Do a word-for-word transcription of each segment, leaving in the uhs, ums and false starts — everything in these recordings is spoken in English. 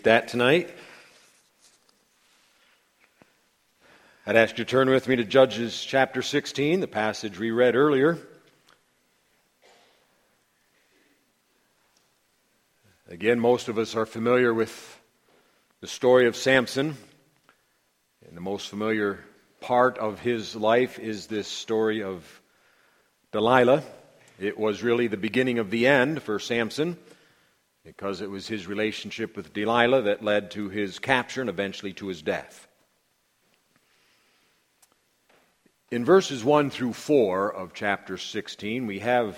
That tonight. I'd ask you to turn with me to Judges chapter sixteen, the passage we read earlier. Again, most of us are familiar with the story of Samson, and the most familiar part of his life is this story of Delilah. It was really the beginning of the end for Samson, because it was his relationship with Delilah that led to his capture and eventually to his death. In verses one through four of chapter sixteen, we have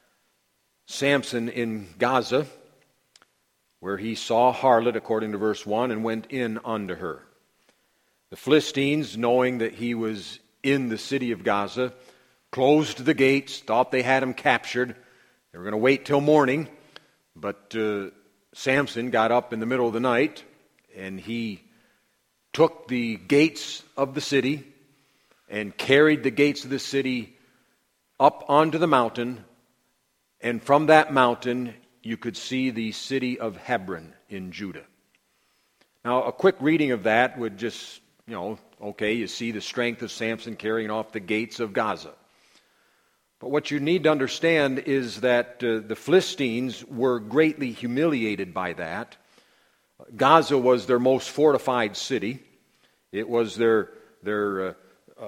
Samson in Gaza, where he saw a harlot, according to verse one, and went in unto her. The Philistines, knowing that he was in the city of Gaza, closed the gates, thought they had him captured. They were going to wait till morning. But uh, Samson got up in the middle of the night, and he took the gates of the city and carried the gates of the city up onto the mountain. And from that mountain, you could see the city of Hebron in Judah. Now, a quick reading of that would just, you know, okay, you see the strength of Samson carrying off the gates of Gaza. But what you need to understand is that uh, the Philistines were greatly humiliated by that. Gaza was their most fortified city. It was their their uh, uh,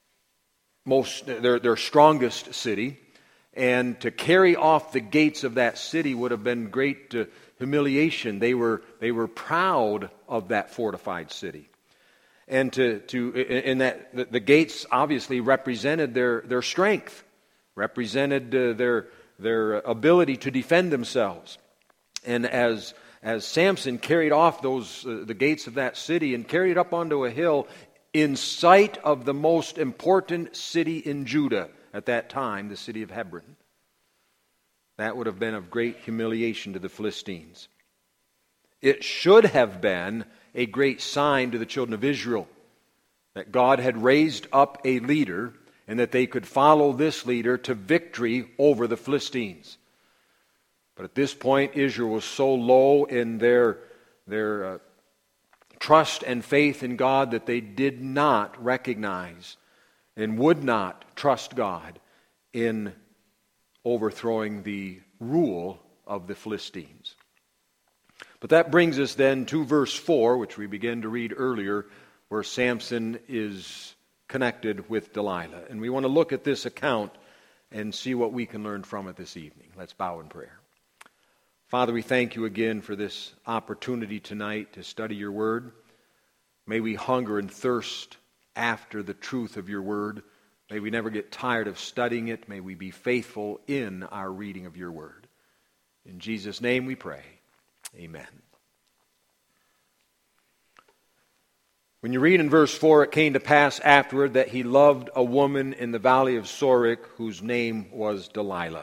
most their their strongest city, and to carry off the gates of that city would have been great uh, humiliation. They were they were proud of that fortified city, and to to in that the, the gates obviously represented their their strength. represented uh, their their ability to defend themselves. And as as Samson carried off those uh, the gates of that city and carried up onto a hill in sight of the most important city in Judah at that time, the city of Hebron, that would have been of great humiliation to the Philistines. It should have been a great sign to the children of Israel that God had raised up a leader, and that they could follow this leader to victory over the Philistines. But at this point, Israel was so low in their, their uh, trust and faith in God that they did not recognize and would not trust God in overthrowing the rule of the Philistines. But that brings us then to verse four, which we began to read earlier, where Samson is connected with Delilah. And we want to look at this account and see what we can learn from it this evening. Let's bow in prayer. Father, we thank you again for this opportunity tonight to study your word. May we hunger and thirst after the truth of your word. May we never get tired of studying it. May we be faithful in our reading of your word. In Jesus' name we pray. Amen. When you read in verse four, it came to pass afterward that he loved a woman in the valley of Sorek, whose name was Delilah.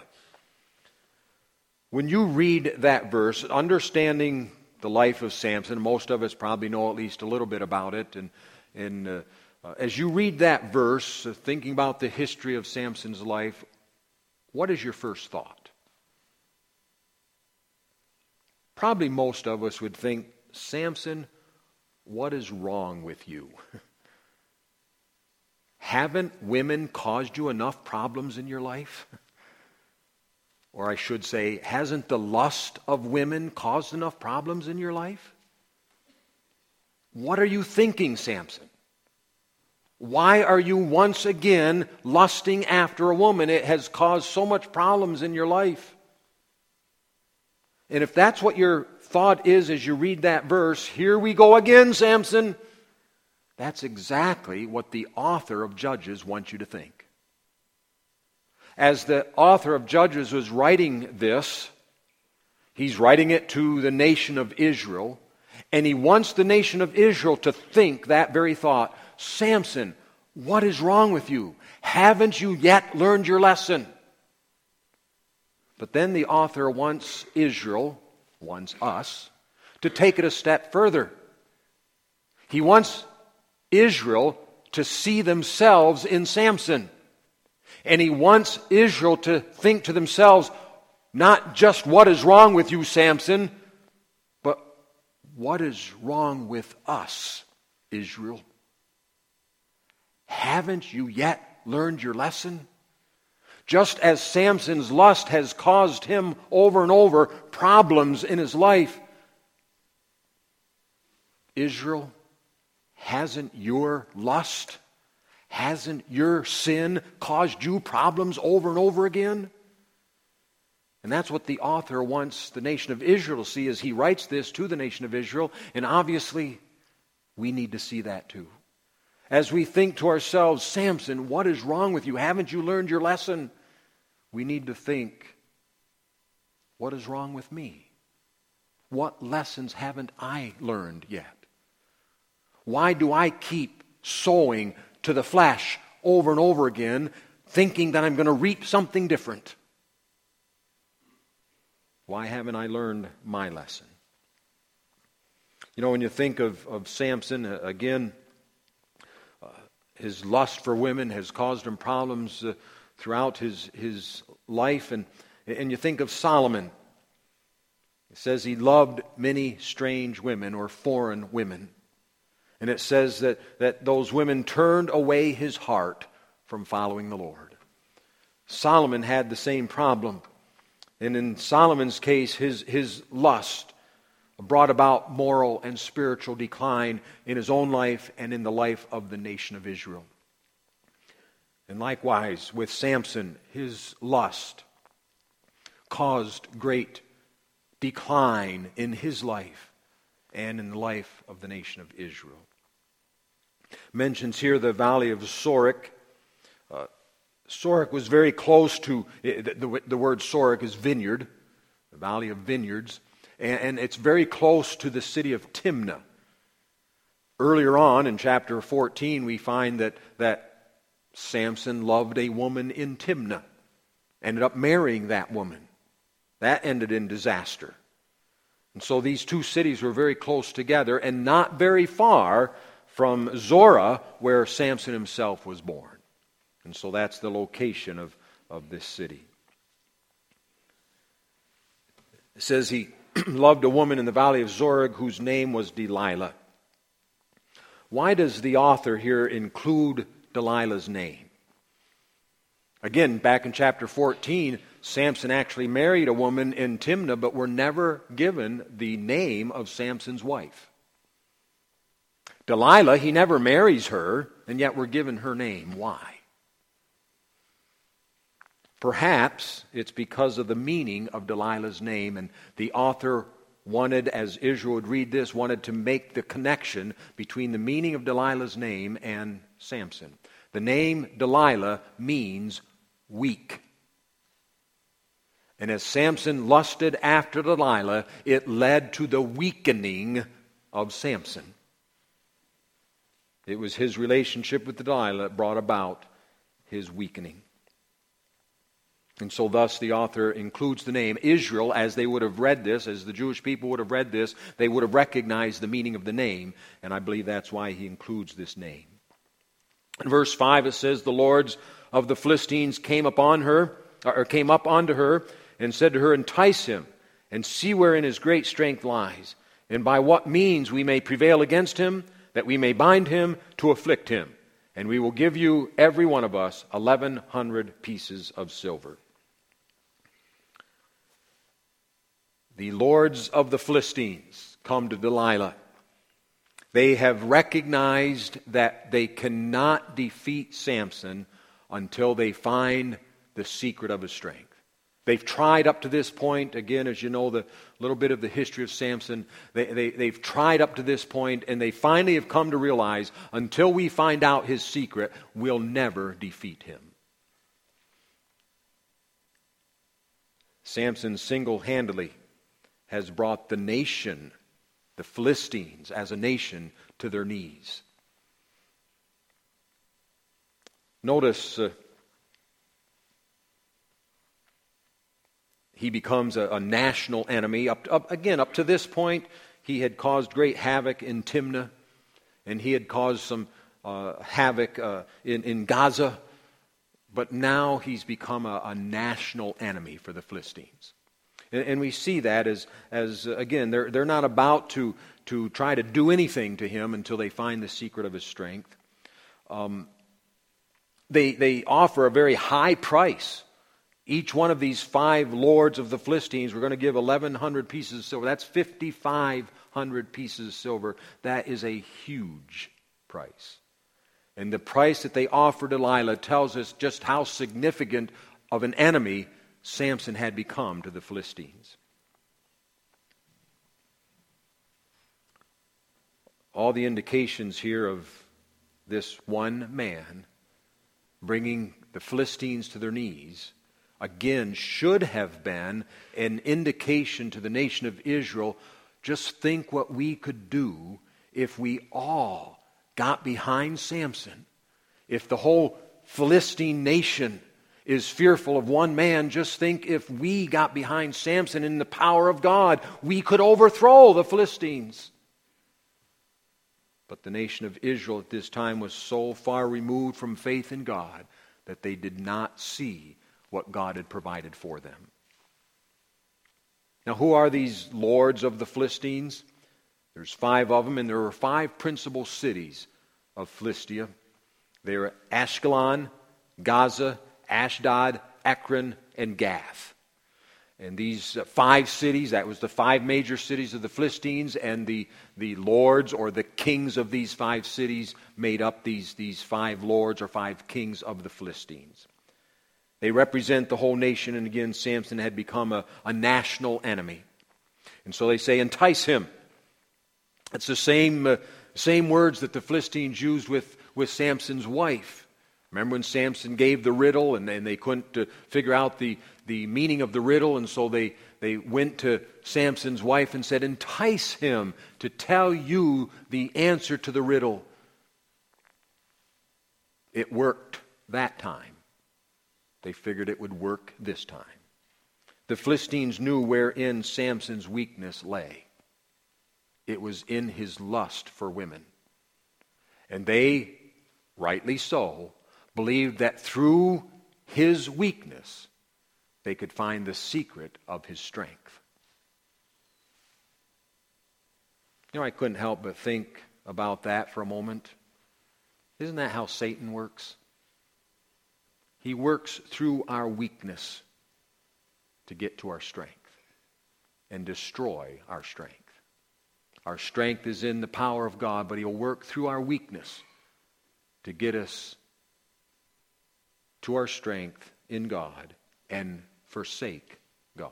When you read that verse, understanding the life of Samson, most of us probably know at least a little bit about it, and, and uh, uh, as you read that verse, uh, thinking about the history of Samson's life, what is your first thought? Probably most of us would think, Samson, what is wrong with you? Haven't women caused you enough problems in your life? Or I should say, hasn't the lust of women caused enough problems in your life? What are you thinking, Samson? Why are you once again lusting after a woman? It has caused so much problems in your life. And if that's what your thought is as you read that verse, here we go again, Samson. That's exactly what the author of Judges wants you to think. As the author of Judges was writing this, he's writing it to the nation of Israel, and he wants the nation of Israel to think that very thought. Samson, what is wrong with you? Haven't you yet learned your lesson? But then the author wants Israel, wants us, to take it a step further. He wants Israel to see themselves in Samson. And he wants Israel to think to themselves, not just what is wrong with you, Samson, but what is wrong with us, Israel? Haven't you yet learned your lesson? Just as Samson's lust has caused him over and over problems in his life, Israel, hasn't your lust, hasn't your sin caused you problems over and over again? And that's what the author wants the nation of Israel to see as he writes this to the nation of Israel. And obviously, we need to see that too. As we think to ourselves, Samson, what is wrong with you? Haven't you learned your lesson? We need to think, what is wrong with me? What lessons haven't I learned yet? Why do I keep sowing to the flesh over and over again, thinking that I'm going to reap something different? Why haven't I learned my lesson? You know, when you think of, of Samson, uh, again, uh, his lust for women has caused him problems uh, throughout his, his life. And, and you think of Solomon. It says he loved many strange women or foreign women. And it says that, that those women turned away his heart from following the Lord. Solomon had the same problem. And in Solomon's case, his, his lust brought about moral and spiritual decline in his own life and in the life of the nation of Israel. And likewise, with Samson, his lust caused great decline in his life and in the life of the nation of Israel. Mentions here the valley of Sorek. Uh, Sorek was very close to, the, the, the word Sorek is vineyard, the valley of vineyards, and, and it's very close to the city of Timnah. Earlier on in chapter fourteen, we find that, that Samson loved a woman in Timnah, ended up marrying that woman. That ended in disaster. And so these two cities were very close together and not very far from Zorah, where Samson himself was born. And so that's the location of, of this city. It says he loved a woman in the valley of Zorah whose name was Delilah. Why does the author here include Delilah's name? Again, back in chapter fourteen, Samson actually married a woman in Timnah, but were never given the name of Samson's wife. Delilah, he never marries her, and yet we're given her name. Why? Perhaps it's because of the meaning of Delilah's name, and the author wanted, as Israel would read this, wanted to make the connection between the meaning of Delilah's name and Samson. The name Delilah means weak. And as Samson lusted after Delilah, it led to the weakening of Samson. It was his relationship with Delilah that brought about his weakening. And so thus the author includes the name Israel. As they would have read this, as the Jewish people would have read this, they would have recognized the meaning of the name, and I believe that's why he includes this name. In verse five it says, the lords of the Philistines came upon her, or came up unto her, and said to her, entice him, and see wherein his great strength lies, and by what means we may prevail against him, that we may bind him to afflict him. And we will give you, every one of us, eleven hundred pieces of silver. The lords of the Philistines come to Delilah. They have recognized that they cannot defeat Samson until they find the secret of his strength. They've tried up to this point, again, as you know, the little bit of the history of Samson, they, they, they've tried up to this point, and they finally have come to realize, until we find out his secret, we'll never defeat him. Samson single-handedly has brought the nation, the Philistines as a nation, to their knees. Notice uh, he becomes a, a national enemy. Up, up again, up to this point, he had caused great havoc in Timnah, and he had caused some uh, havoc uh, in, in Gaza. But now he's become a, a national enemy for the Philistines. And we see that as, as again, they're, they're not about to, to try to do anything to him until they find the secret of his strength. Um, they, they offer a very high price. Each one of these five lords of the Philistines were going to give eleven hundred pieces of silver. That's fifty-five hundred pieces of silver. That is a huge price. And the price that they offer Delilah tells us just how significant of an enemy Samson had become to the Philistines. All the indications here of this one man bringing the Philistines to their knees again should have been an indication to the nation of Israel. Just think what we could do if we all got behind Samson. If the whole Philistine nation is fearful of one man, just think if we got behind Samson in the power of God, we could overthrow the Philistines. But the nation of Israel at this time was so far removed from faith in God that they did not see what God had provided for them. Now, who are these lords of the Philistines? There's five of them, and there are five principal cities of Philistia. They are Ashkelon, Gaza, Ashdod, Ekron, and Gath. And these five cities, that was the five major cities of the Philistines, and the, the lords or the kings of these five cities made up these, these five lords or five kings of the Philistines. They represent the whole nation, and again, Samson had become a, a national enemy. And so they say, entice him. It's the same, uh, same words that the Philistines used with, with Samson's wife. Remember when Samson gave the riddle and, and they couldn't uh, figure out the, the meaning of the riddle, and so they, they went to Samson's wife and said, entice him to tell you the answer to the riddle. It worked that time. They figured it would work this time. The Philistines knew wherein Samson's weakness lay. It was in his lust for women. And they, rightly so, believed that through his weakness, they could find the secret of his strength. You know, I couldn't help but think about that for a moment. Isn't that how Satan works? He works through our weakness to get to our strength and destroy our strength. Our strength is in the power of God, but he'll work through our weakness to get us to our strength in God and forsake God.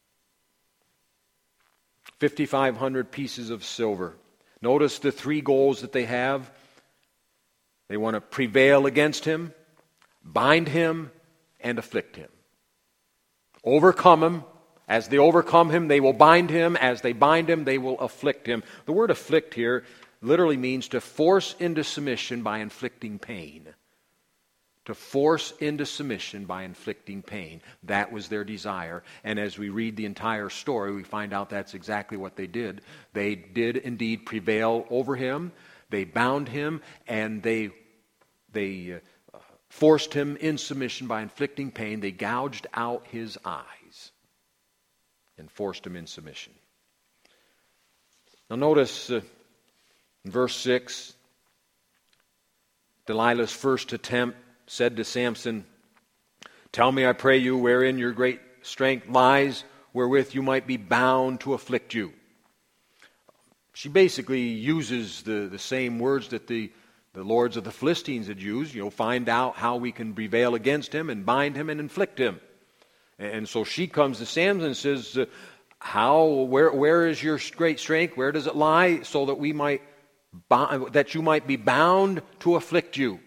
fifty-five hundred pieces of silver. Notice the three goals that they have. They want to prevail against him, bind him, and afflict him. Overcome him. As they overcome him, they will bind him. As they bind him, they will afflict him. The word afflict here literally means to force into submission by inflicting pain. To force into submission by inflicting pain. That was their desire. And as we read the entire story, we find out that's exactly what they did. They did indeed prevail over him. They bound him, and they they uh, forced him in submission by inflicting pain. They gouged out his eyes and forced him in submission. Now notice uh, in verse six, Delilah's first attempt said to Samson, "Tell me, I pray you, wherein your great strength lies, wherewith you might be bound to afflict you." She basically uses the, the same words that the, the lords of the Philistines had used. You know, find out how we can prevail against him and bind him and inflict him. And so she comes to Samson and says, uh, "How? Where? Where is your great strength? Where does it lie, so that we might, bind, that you might be bound to afflict you?"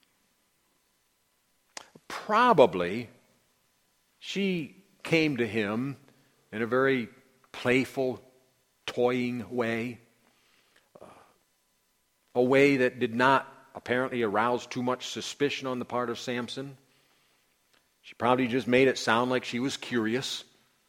Probably, she came to him in a very playful, toying way, uh, a way that did not apparently arouse too much suspicion on the part of Samson. She probably just made it sound like she was curious.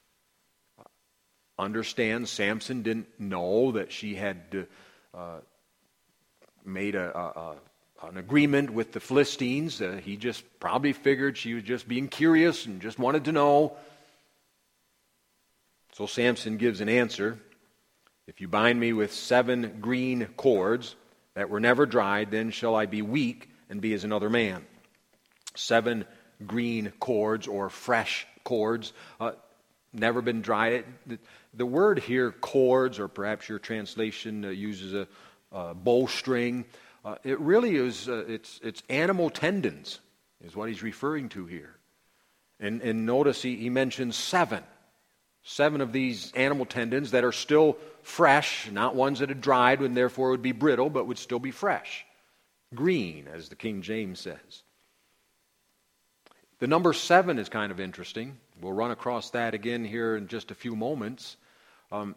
Understand, Samson didn't know that she had uh, made a, a, a an agreement with the Philistines. Uh, he just probably figured she was just being curious and just wanted to know. So Samson gives an answer. If you bind me with seven green cords that were never dried, then shall I be weak and be as another man. Seven green cords or fresh cords, uh, never been dried. The, the word here, cords, or perhaps your translation uh, uses a, a bowstring. Uh, it really is, uh, it's, it's animal tendons is what he's referring to here. And, and notice he, he mentions seven. Seven of these animal tendons that are still fresh, not ones that had dried and therefore would be brittle, but would still be fresh. Green, as the King James says. The number seven is kind of interesting. We'll run across that again here in just a few moments. Um,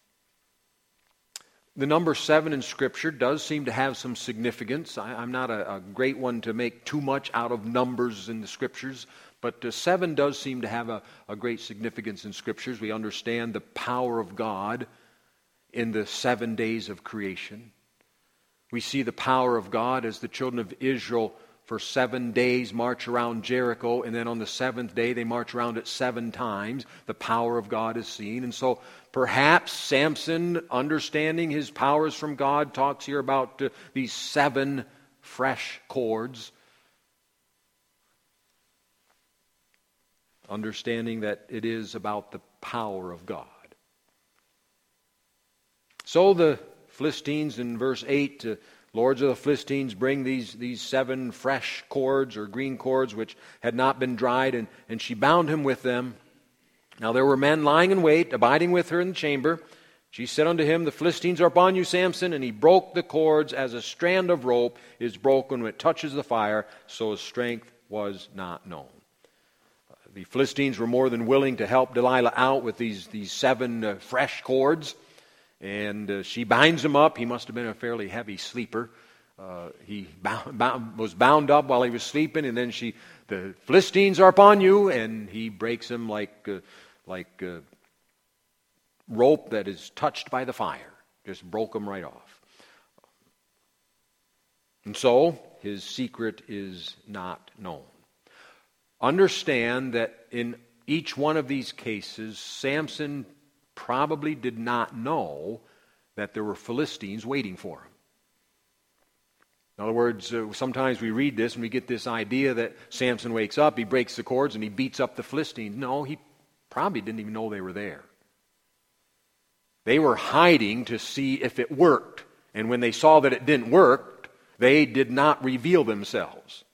the number seven in Scripture does seem to have some significance. I, I'm not a, a great one to make too much out of numbers in the Scriptures, but uh, seven does seem to have a, a great significance in Scriptures. We understand the power of God in the seven days of creation. We see the power of God as the children of Israel for seven days march around Jericho, and then on the seventh day they march around it seven times. The power of God is seen. And so perhaps Samson, understanding his powers from God, talks here about uh, these seven fresh cords. Understanding that it is about the power of God. So the Philistines in verse eight, uh, lords of the Philistines bring these, these seven fresh cords or green cords which had not been dried, and, and she bound him with them. Now there were men lying in wait, abiding with her in the chamber. She said unto him, the Philistines are upon you, Samson. And he broke the cords as a strand of rope is broken when it touches the fire, so his strength was not known. The Philistines were more than willing to help Delilah out with these, these seven uh, fresh cords. And uh, she binds him up. He must have been a fairly heavy sleeper. Uh, he bound, bound, was bound up while he was sleeping, and then she, the Philistines are upon you, and he breaks him like uh, like uh, rope that is touched by the fire. Just broke him right off. And so his secret is not known. Understand that in each one of these cases, Samson probably did not know that there were Philistines waiting for him. In other words, uh, sometimes we read this and we get this idea that Samson wakes up, he breaks the cords, and he beats up the Philistines. No, he probably didn't even know they were there. They were hiding to see if it worked. And when they saw that it didn't work, they did not reveal themselves.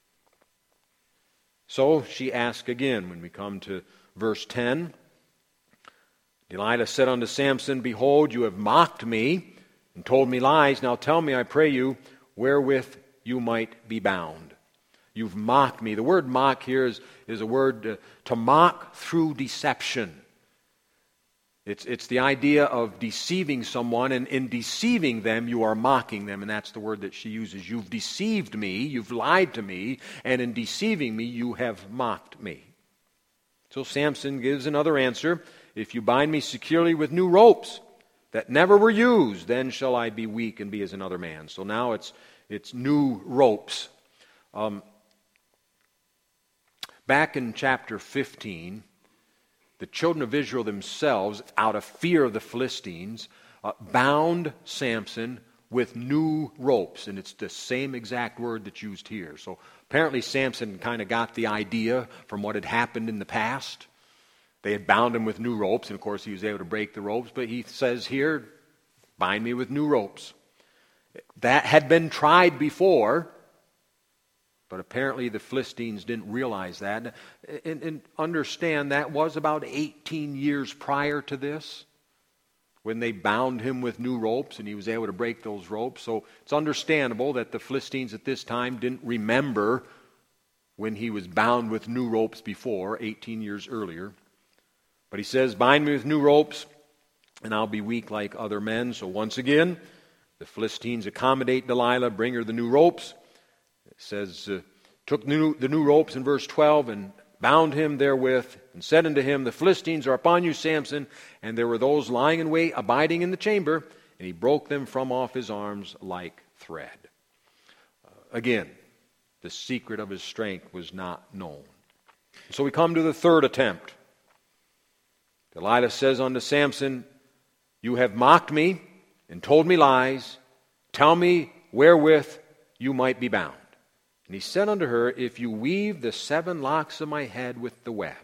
So she asked again when we come to verse ten. Delilah said unto Samson, behold, you have mocked me and told me lies. Now tell me, I pray you, wherewith you might be bound. You've mocked me. The word mock here is, is a word uh, to mock through deception. It's, it's the idea of deceiving someone, and in deceiving them, you are mocking them, and that's the word that she uses. You've deceived me, you've lied to me, and in deceiving me, you have mocked me. So Samson gives another answer. If you bind me securely with new ropes that never were used, then shall I be weak and be as another man. So now it's it's new ropes. Um, back in chapter fifteen, the children of Israel themselves, out of fear of the Philistines, uh, bound Samson with new ropes. And it's the same exact word that's used here. So apparently Samson kind of got the idea from what had happened in the past. They had bound him with new ropes, and of course he was able to break the ropes, but he says here, bind me with new ropes. That had been tried before, but apparently the Philistines didn't realize that. And, and understand that was about eighteen years prior to this, when they bound him with new ropes and he was able to break those ropes. So it's understandable that the Philistines at this time didn't remember when he was bound with new ropes before, eighteen years earlier. But he says, bind me with new ropes, and I'll be weak like other men. So once again, the Philistines accommodate Delilah, bring her the new ropes. It says, uh, took new, the new ropes in verse twelve, and bound him therewith, and said unto him, the Philistines are upon you, Samson. And there were those lying in wait, abiding in the chamber, and he broke them from off his arms like thread. Uh, again, the secret of his strength was not known. So we come to the third attempt. Delilah says unto Samson, You have mocked me and told me lies. Tell me wherewith you might be bound. And he said unto her, If you weave the seven locks of my head with the web.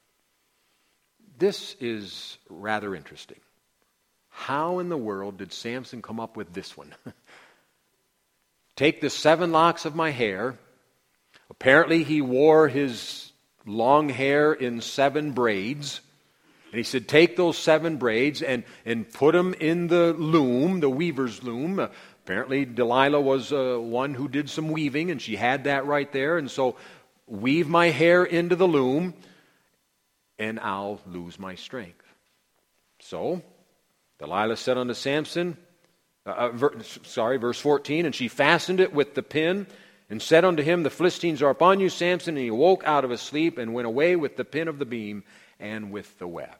This is rather interesting. How in the world did Samson come up with this one? Take the seven locks of my hair. Apparently he wore his long hair in seven braids. And he said, take those seven braids and, and put them in the loom, the weaver's loom. Uh, apparently Delilah was uh, one who did some weaving, and she had that right there. And so, weave my hair into the loom, and I'll lose my strength. So, Delilah said unto Samson, uh, uh, ver- sorry, verse fourteen, and she fastened it with the pin, and said unto him, The Philistines are upon you, Samson. And he awoke out of his sleep, and went away with the pin of the beam, and with the web.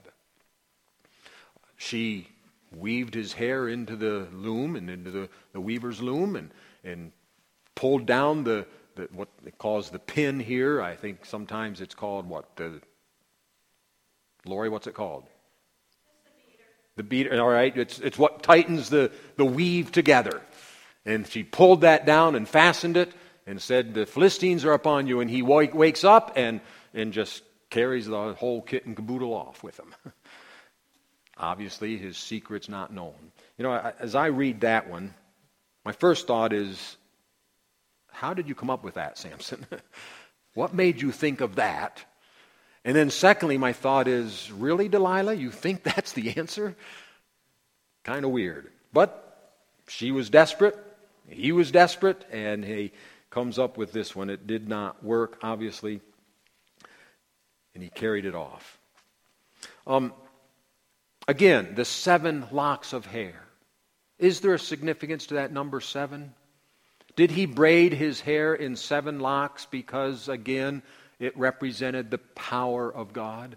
She weaved his hair into the loom and into the, the weaver's loom and, and pulled down the, the what it calls the pin here. I think sometimes it's called what? The Lori, what's it called? The beater. The beater. All right, it's it's what tightens the, the weave together. And she pulled that down and fastened it and said, The Philistines are upon you. And he wake, wakes up and, and just carries the whole kit and caboodle off with him. Obviously, his secret's not known. You know, as I read that one, my first thought is, how did you come up with that, Samson? What made you think of that? And then secondly, my thought is, really, Delilah, you think that's the answer? Kind of weird. But she was desperate, he was desperate, and he comes up with this one. It did not work, obviously, and he carried it off. Um, again, the seven locks of hair. Is there a significance to that number seven? Did he braid his hair in seven locks because, again, it represented the power of God?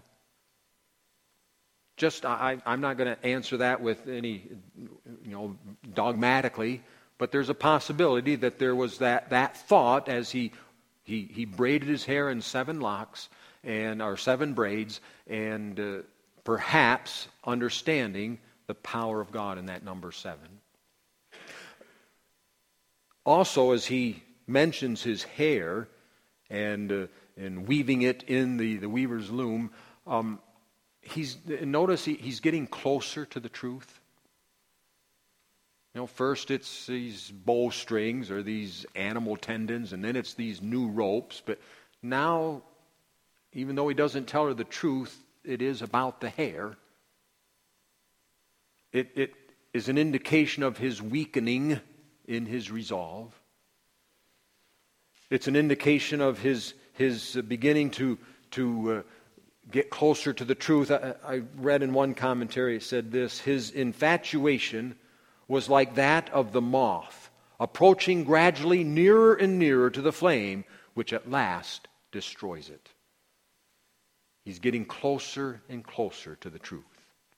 Just, I, I'm not going to answer that with any, you know, dogmatically, but there's a possibility that there was that, that thought as he, he, he braided his hair in seven locks, and or seven braids, and uh, perhaps understanding the power of God in that number seven. Also, as he mentions his hair and uh, and weaving it in the, the weaver's loom, um, he's notice he, he's getting closer to the truth. You know, first it's these bowstrings or these animal tendons, and then it's these new ropes. But now, even though he doesn't tell her the truth, it is about the hair. It, it is an indication of his weakening in his resolve. It's an indication of his his beginning to to uh, get closer to the truth. I, I read in one commentary, it said this: his infatuation was like that of the moth, approaching gradually nearer and nearer to the flame, which at last destroys it. He's getting closer and closer to the truth.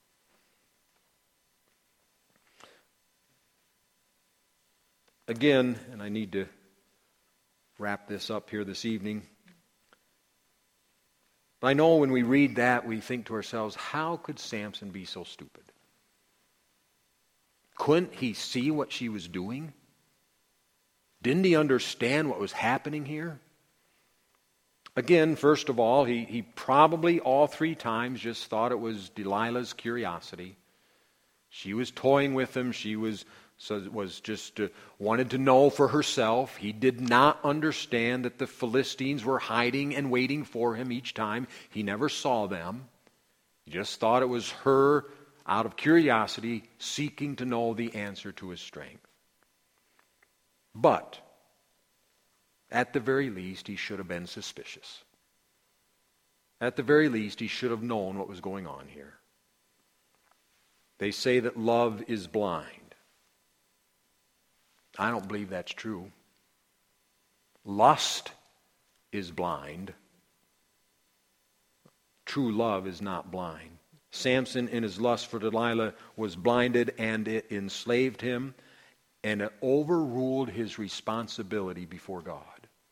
Again, and I need to wrap this up here this evening, but I know when we read that, we think to ourselves, how could Samson be so stupid? Couldn't he see what she was doing? Didn't he understand what was happening here? Again, first of all, he, he probably all three times just thought it was Delilah's curiosity. She was toying with him. She was so was just uh, wanted to know for herself. He did not understand that the Philistines were hiding and waiting for him each time. He never saw them. He just thought it was her, out of curiosity, seeking to know the answer to his strength. But at the very least, he should have been suspicious. At the very least, he should have known what was going on here. They say that love is blind. I don't believe that's true. Lust is blind. True love is not blind. Samson, in his lust for Delilah, was blinded, and it enslaved him, and it overruled his responsibility before God.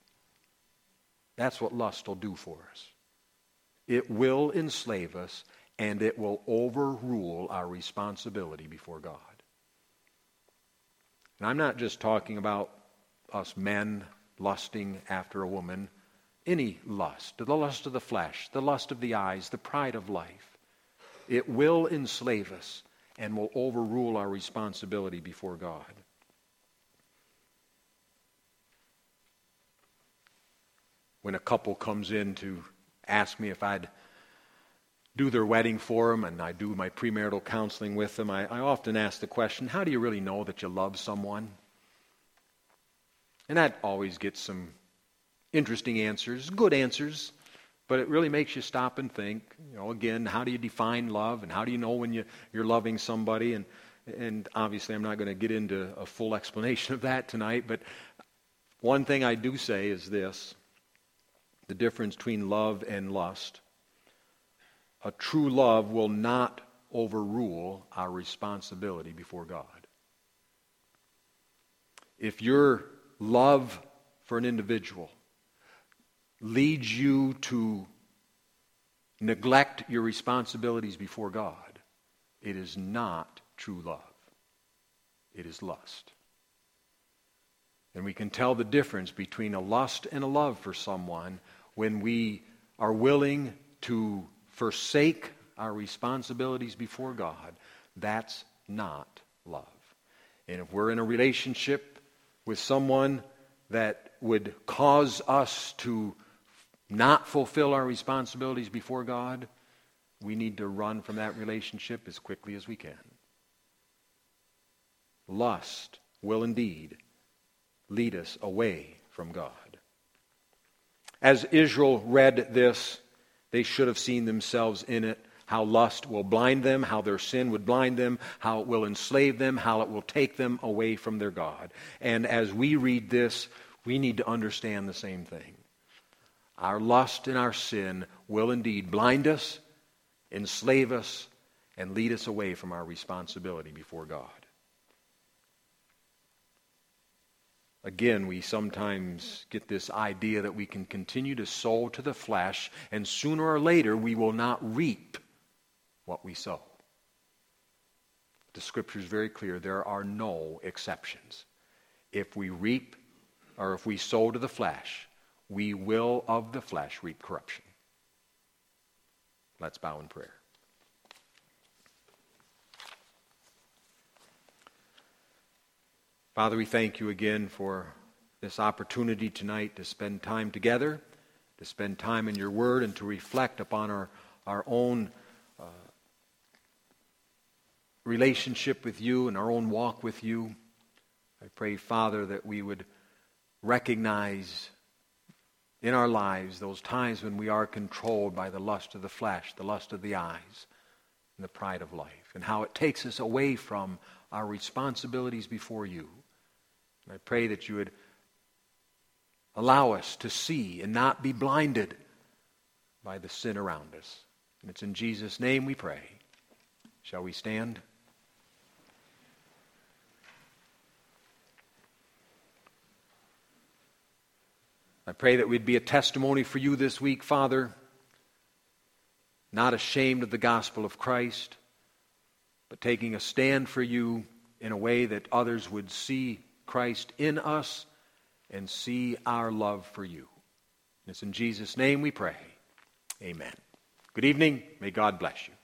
That's what lust will do for us. It will enslave us, and it will overrule our responsibility before God. And I'm not just talking about us men lusting after a woman. Any lust, the lust of the flesh, the lust of the eyes, the pride of life. It will enslave us and will overrule our responsibility before God. When a couple comes in to ask me if I'd do their wedding for them, and I do my premarital counseling with them, I, I often ask the question, how do you really know that you love someone? And that always gets some interesting answers, good answers, but it really makes you stop and think, you know, again, how do you define love, and how do you know when you, you're loving somebody? And, and obviously I'm not going to get into a full explanation of that tonight, but one thing I do say is this, the difference between love and lust. A true love will not overrule our responsibility before God. If your love for an individual leads you to neglect your responsibilities before God, it is not true love. It is lust. And we can tell the difference between a lust and a love for someone when we are willing to forsake our responsibilities before God. That's not love. And if we're in a relationship with someone that would cause us to not fulfill our responsibilities before God, we need to run from that relationship as quickly as we can. Lust will indeed lead us away from God. As Israel read this, they should have seen themselves in it, how lust will blind them, how their sin would blind them, how it will enslave them, how it will take them away from their God. And as we read this, we need to understand the same thing. Our lust and our sin will indeed blind us, enslave us, and lead us away from our responsibility before God. Again, we sometimes get this idea that we can continue to sow to the flesh, and sooner or later we will not reap what we sow. The Scripture is very clear. There are no exceptions. If we reap, or if we sow to the flesh, we will of the flesh reap corruption. Let's bow in prayer. Father, we thank you again for this opportunity tonight to spend time together, to spend time in your word, and to reflect upon our, our own uh, relationship with you and our own walk with you. I pray, Father, that we would recognize in our lives those times when we are controlled by the lust of the flesh, the lust of the eyes, and the pride of life, and how it takes us away from our responsibilities before you. And I pray that you would allow us to see and not be blinded by the sin around us. And it's in Jesus' name we pray. Shall we stand? I pray that we'd be a testimony for you this week, Father, not ashamed of the gospel of Christ, but taking a stand for you in a way that others would see Christ in us and see our love for you. It's in Jesus' name we pray. Amen. Good evening. May God bless you.